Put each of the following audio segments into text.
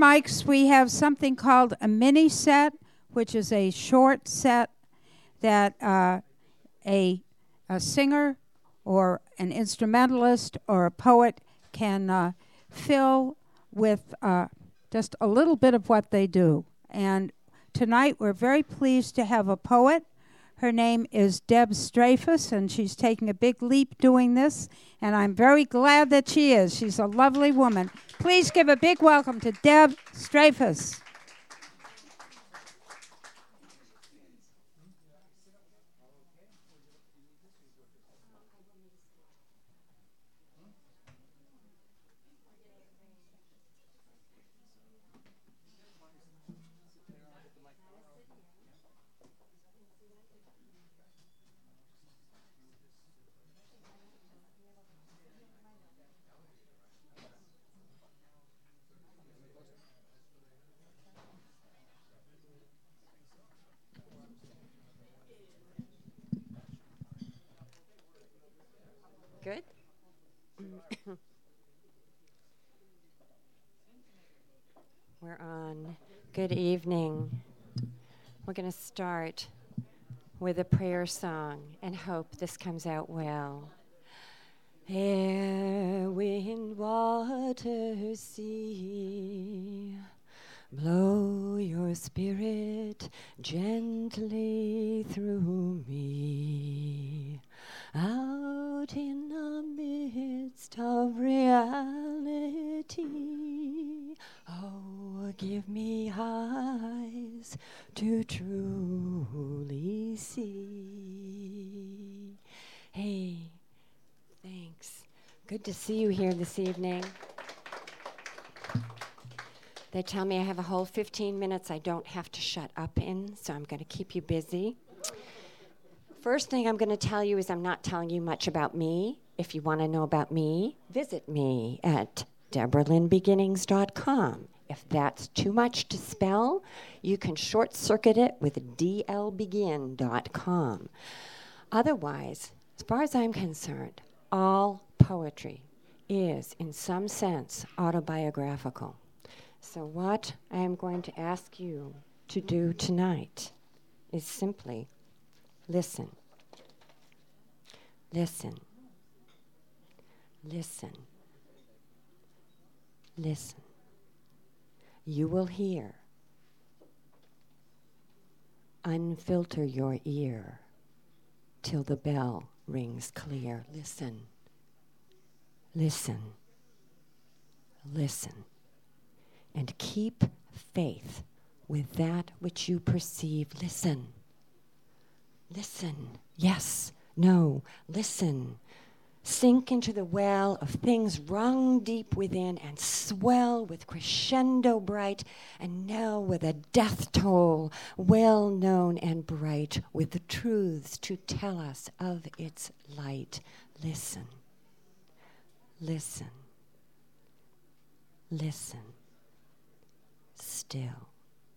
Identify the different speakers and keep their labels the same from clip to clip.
Speaker 1: mics, we have something called a mini set, which is a short set that a singer or an instrumentalist or a poet can fill with just a little bit of what they do. And tonight we're very pleased to have a poet. Her name is Deb Strafus, and she's taking a big leap doing this, and I'm very glad that she is. She's a lovely woman. Please give a big welcome to Deb Strafus.
Speaker 2: Good? We're on. Good evening. We're going to start with a prayer song and hope this comes out well. Air, wind, water, sea, blow your spirit gently through me. Out in the midst of reality, oh, give me eyes to truly see. Hey, thanks. Good to see you here this evening. They tell me I have a whole 15 minutes I don't have to shut up in, so I'm going to keep you busy. First thing I'm going to tell you is I'm not telling you much about me. If you want to know about me, visit me at DeborahLynnBeginnings.com. If that's too much to spell, you can short-circuit it with dlbegin.com. Otherwise, as far as I'm concerned, all poetry is, in some sense, autobiographical. So what I am going to ask you to do tonight is simply listen. Listen. Listen. Listen. You will hear. Unfilter your ear till the bell rings clear. Listen. Listen. Listen. And keep faith with that which you perceive. Listen. Listen. Yes. No. Listen. Sink into the well of things wrung deep within and swell with crescendo bright and knell with a death toll well known and bright with the truths to tell us of its light. Listen. Listen. Listen. Still.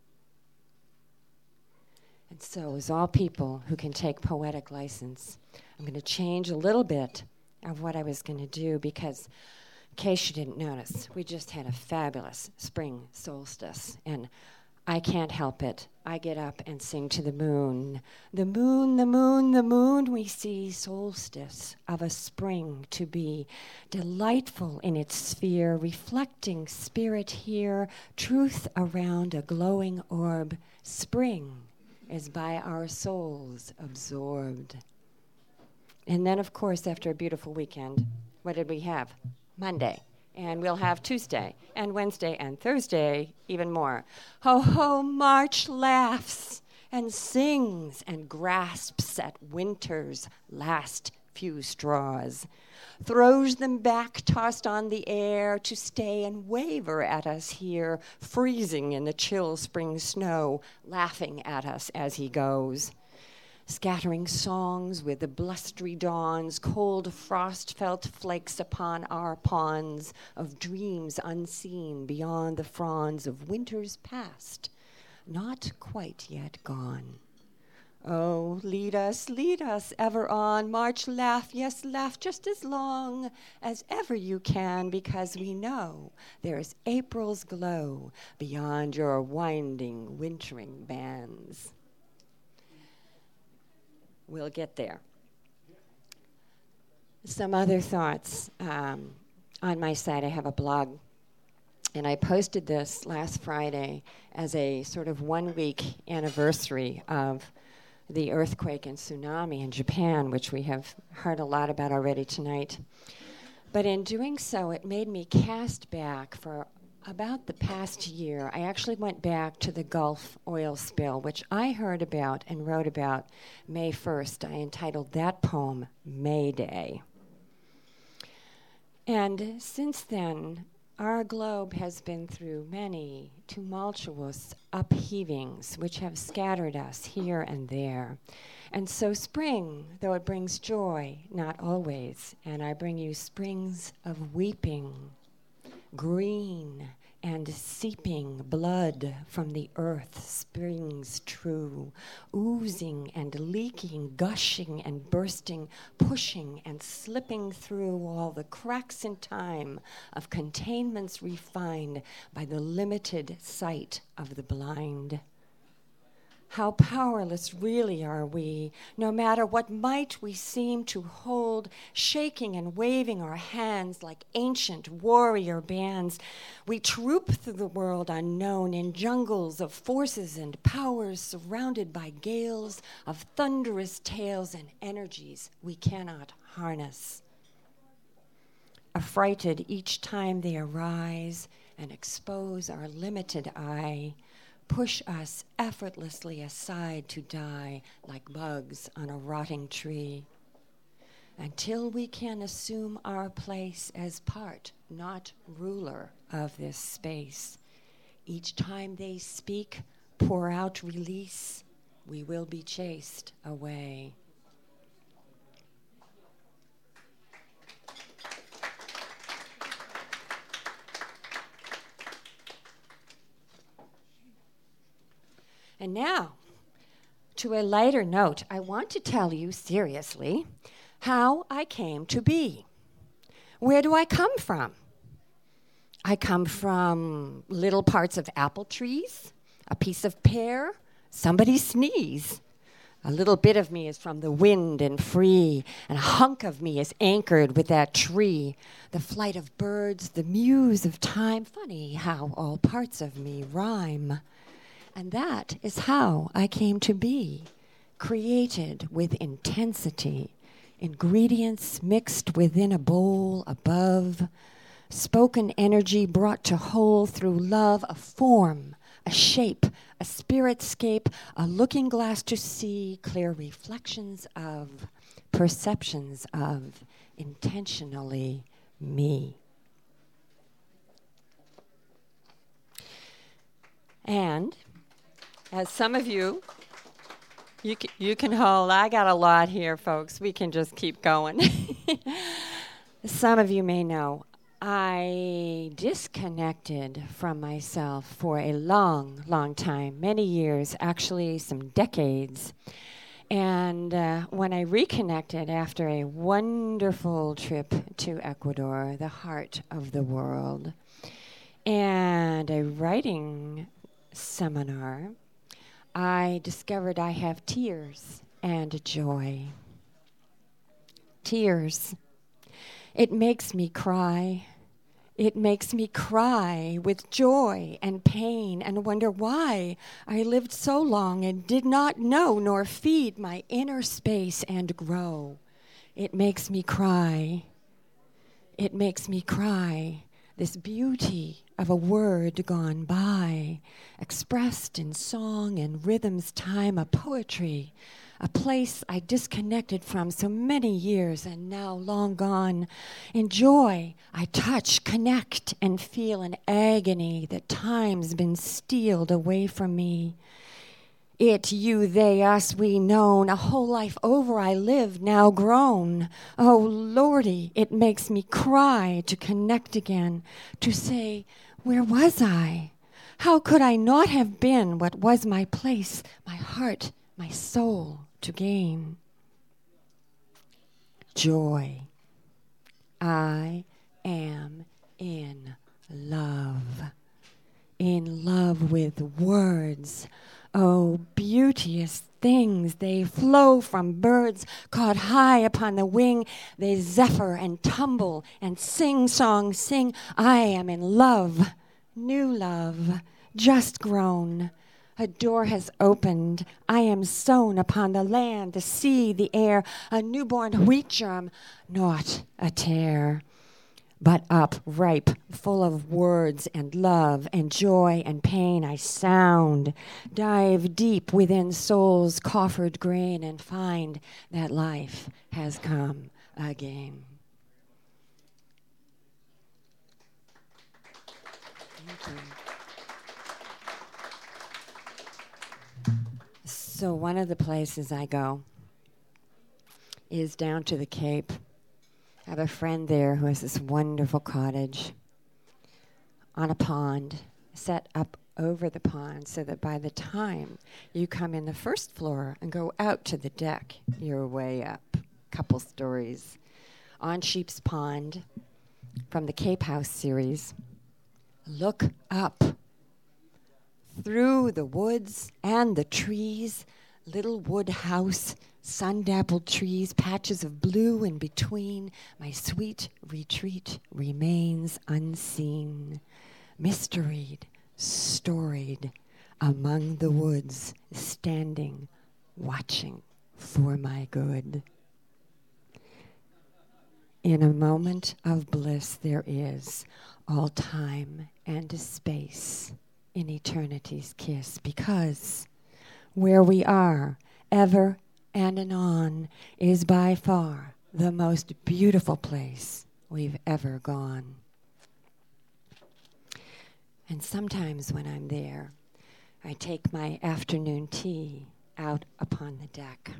Speaker 2: And so, as all people who can take poetic license, I'm going to change a little bit of what I was going to do because, in case you didn't notice, we just had a fabulous spring solstice, and I can't help it. I get up and sing to the moon. The moon, the moon, the moon, we see solstice of a spring to be, delightful in its sphere, reflecting spirit here, truth around a glowing orb. Spring is by our souls absorbed. And then, of course, after a beautiful weekend, what did we have? Monday. And we'll have Tuesday and Wednesday and Thursday even more. Ho, ho, March laughs and sings and grasps at winter's last few straws, throws them back, tossed on the air to stay and waver at us here, freezing in the chill spring snow, laughing at us as he goes. Scattering songs with the blustery dawns, cold frost-felt flakes upon our ponds of dreams unseen beyond the fronds of winters past, not quite yet gone. Oh, lead us ever on. March, laugh, yes, laugh just as long as ever you can, because we know there's April's glow beyond your winding, wintering bands. We'll get there. Some other thoughts. On my site, I have a blog, and I posted this last Friday as a sort of 1-week anniversary of the earthquake and tsunami in Japan, which we have heard a lot about already tonight. But in doing so, it made me cast back for about the past year. I actually went back to the Gulf oil spill, which I heard about and wrote about May 1st. I entitled that poem May Day. And since then, our globe has been through many tumultuous upheavings which have scattered us here and there. And so spring, though it brings joy, not always, and I bring you springs of weeping, green and seeping blood from the earth, springs true, oozing and leaking, gushing and bursting, pushing and slipping through all the cracks in time of containments refined by the limited sight of the blind. How powerless really are we, no matter what might we seem to hold, shaking and waving our hands like ancient warrior bands. We troop through the world unknown in jungles of forces and powers, surrounded by gales of thunderous tales and energies we cannot harness. Affrighted each time they arise and expose our limited eye, push us effortlessly aside to die like bugs on a rotting tree, until we can assume our place as part, not ruler, of this space. Each time they speak, pour out release, we will be chased away. And now, to a lighter note, I want to tell you seriously how I came to be. Where do I come from? I come from little parts of apple trees, a piece of pear, somebody's sneeze. A little bit of me is from the wind and free, and a hunk of me is anchored with that tree. The flight of birds, the muse of time. Funny how all parts of me rhyme. And that is how I came to be, created with intensity, ingredients mixed within a bowl above, spoken energy brought to whole through love, a form, a shape, a spiritscape, a looking glass to see clear reflections of, perceptions of, intentionally me. And as some of you can hold, I got a lot here, folks. We can just keep going. Some of you may know, I disconnected from myself for a long, long time, many years, actually some decades. And when I reconnected after a wonderful trip to Ecuador, the heart of the world, and a writing seminar, I discovered I have tears and joy. Tears. It makes me cry. It makes me cry with joy and pain and wonder why I lived so long and did not know nor feed my inner space and grow. It makes me cry. It makes me cry. This beauty of a word gone by, expressed in song and rhythm's time, a poetry, a place I disconnected from so many years and now long gone. In joy, I touch, connect, and feel an agony that time's been stealed away from me. It, you, they, us, we known, a whole life over I lived, now grown. Oh, Lordy, it makes me cry to connect again, to say, where was I? How could I not have been what was my place, my heart, my soul to gain. Joy. I am in love with words. Oh, beauteous things, they flow from birds caught high upon the wing. They zephyr and tumble and sing songs, sing. I am in love, new love, just grown. A door has opened. I am sown upon the land, the sea, the air, a newborn wheat germ, not a tare, but up, ripe, full of words and love and joy and pain. I sound, dive deep within soul's coffered grain and find that life has come again. Thank you. So one of the places I go is down to the Cape. I have a friend there who has this wonderful cottage on a pond, set up over the pond so that by the time you come in the first floor and go out to the deck, you're way up, couple stories, on Sheep's Pond from the Cape House series. Look up. Through the woods and the trees, little wood house, sun-dappled trees, patches of blue in between, my sweet retreat remains unseen, mysteried, storied, among the woods, standing, watching for my good. In a moment of bliss there is all time and space in eternity's kiss, because where we are, ever and anon, is by far the most beautiful place we've ever gone. And sometimes when I'm there, I take my afternoon tea out upon the deck.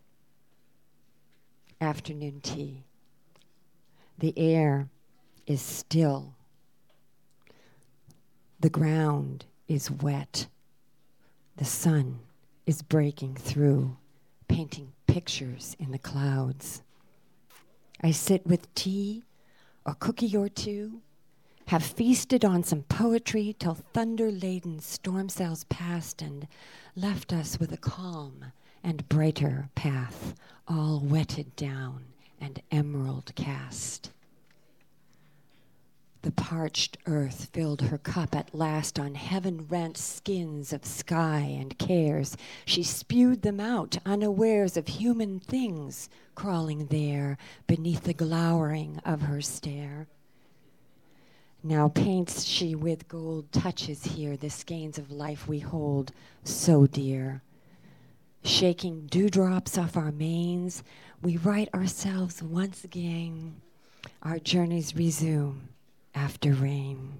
Speaker 2: Afternoon tea. The air is still. The ground is wet. The sun is breaking through, painting pictures in the clouds. I sit with tea, a cookie or two, have feasted on some poetry till thunder-laden storm cells passed and left us with a calm and brighter path, all wetted down and emerald cast. The parched earth filled her cup at last on heaven-rent skins of sky and cares. She spewed them out, unawares of human things crawling there beneath the glowering of her stare. Now paints she with gold touches here the skeins of life we hold so dear. Shaking dewdrops off our manes, we right ourselves once again. Our journeys resume after rain.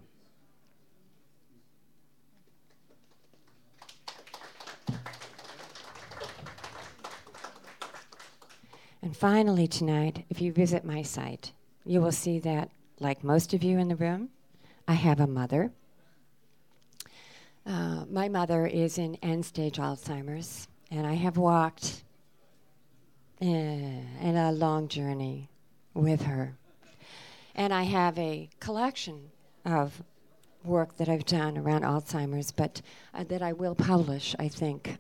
Speaker 2: And finally tonight, if you visit my site, you will see that, like most of you in the room, I have a mother. My mother is in end-stage Alzheimer's, and I have walked in a long journey with her. And I have a collection of work that I've done around Alzheimer's, but that I will publish, I think,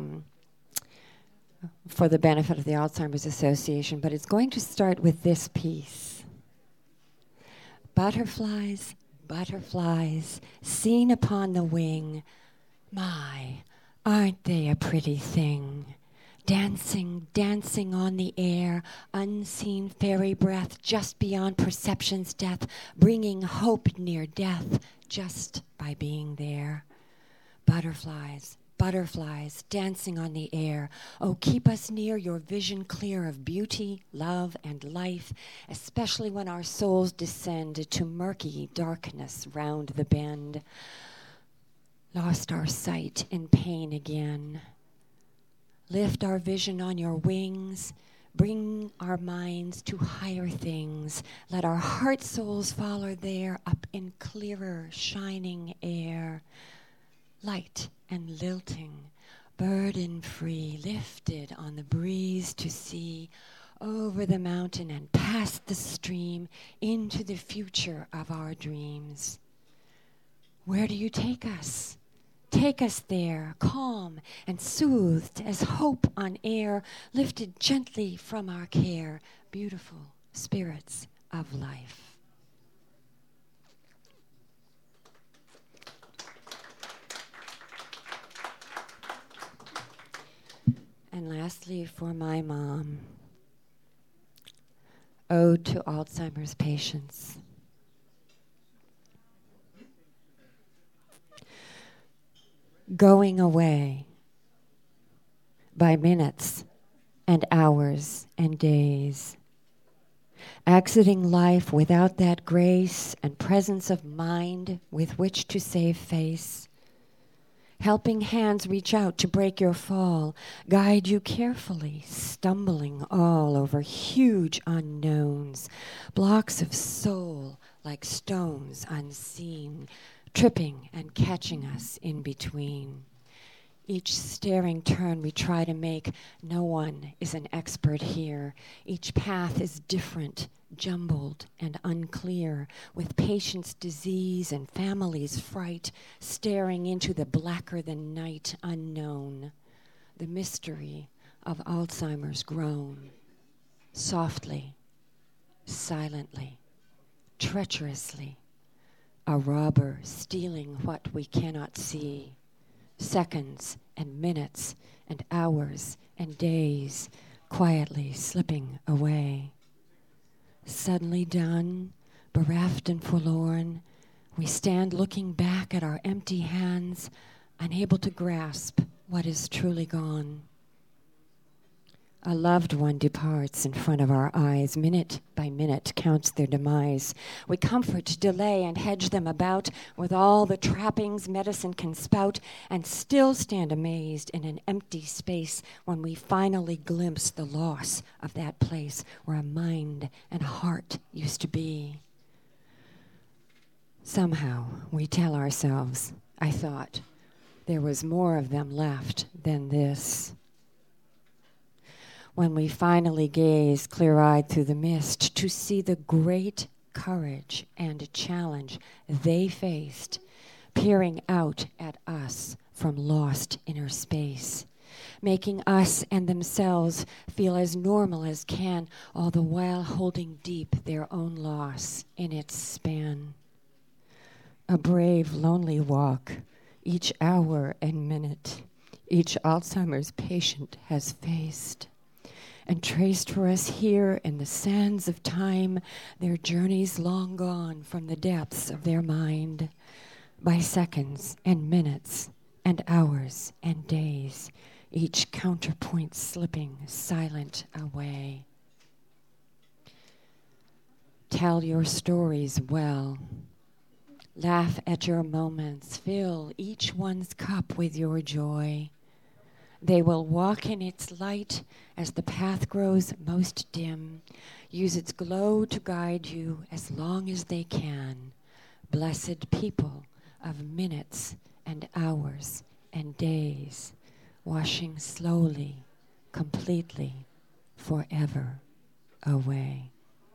Speaker 2: for the benefit of the Alzheimer's Association. But it's going to start with this piece. Butterflies, butterflies, seen upon the wing. My, aren't they a pretty thing? Dancing, dancing on the air, unseen fairy breath just beyond perception's death, bringing hope near death just by being there. Butterflies, butterflies, dancing on the air. Oh, keep us near your vision clear of beauty, love, and life, especially when our souls descend to murky darkness round the bend. Lost our sight in pain again. Lift our vision on your wings. Bring our minds to higher things. Let our heart souls follow there up in clearer, shining air. Light and lilting, burden free, lifted on the breeze to sea, over the mountain and past the stream, into the future of our dreams. Where do you take us? Take us there, calm and soothed as hope on air, lifted gently from our care, beautiful spirits of life. And lastly, for my mom, Ode to Alzheimer's Patients. Going away by minutes and hours and days, exiting life without that grace and presence of mind with which to save face, helping hands reach out to break your fall, guide you carefully, stumbling all over huge unknowns, blocks of soul like stones unseen, tripping and catching us in between. Each staring turn we try to make, no one is an expert here. Each path is different, jumbled and unclear, with patients' disease and families' fright, staring into the blacker than night unknown, the mystery of Alzheimer's grown, softly, silently, treacherously, a robber stealing what we cannot see, seconds and minutes and hours and days quietly slipping away. Suddenly done, bereft and forlorn, we stand looking back at our empty hands, unable to grasp what is truly gone. A loved one departs in front of our eyes, minute by minute counts their demise. We comfort, delay, and hedge them about with all the trappings medicine can spout, and still stand amazed in an empty space when we finally glimpse the loss of that place where a mind and a heart used to be. Somehow we tell ourselves, I thought, there was more of them left than this. When we finally gaze clear-eyed through the mist to see the great courage and challenge they faced, peering out at us from lost inner space, making us and themselves feel as normal as can, all the while holding deep their own loss in its span. A brave, lonely walk, each hour and minute, each Alzheimer's patient has faced, and traced for us here in the sands of time their journeys long gone from the depths of their mind, by seconds and minutes and hours and days, each counterpoint slipping silent away. Tell your stories well. Laugh at your moments. Fill each one's cup with your joy. They will walk in its light as the path grows most dim, use its glow to guide you as long as they can. Blessed people of minutes and hours and days, washing slowly, completely, forever away.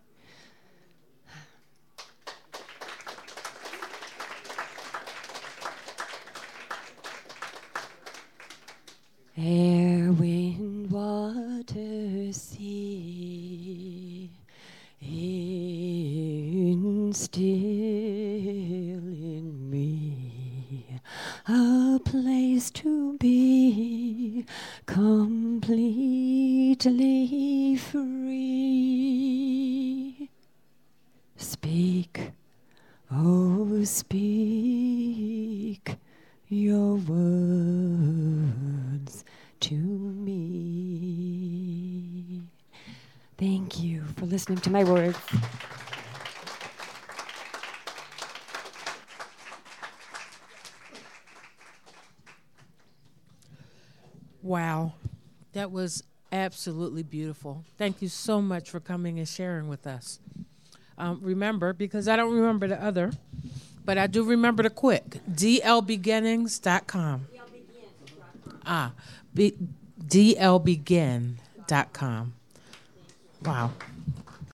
Speaker 2: Air, wind, water, sea, instill in me a place to be completely free. Speak, oh speak your words to me. Thank you for listening to my words.
Speaker 3: Wow, that was absolutely beautiful. Thank you so much for coming and sharing with us. Remember, because I don't remember the other, but I do remember the quick, dlbeginnings.com. DLBegin.com. Wow.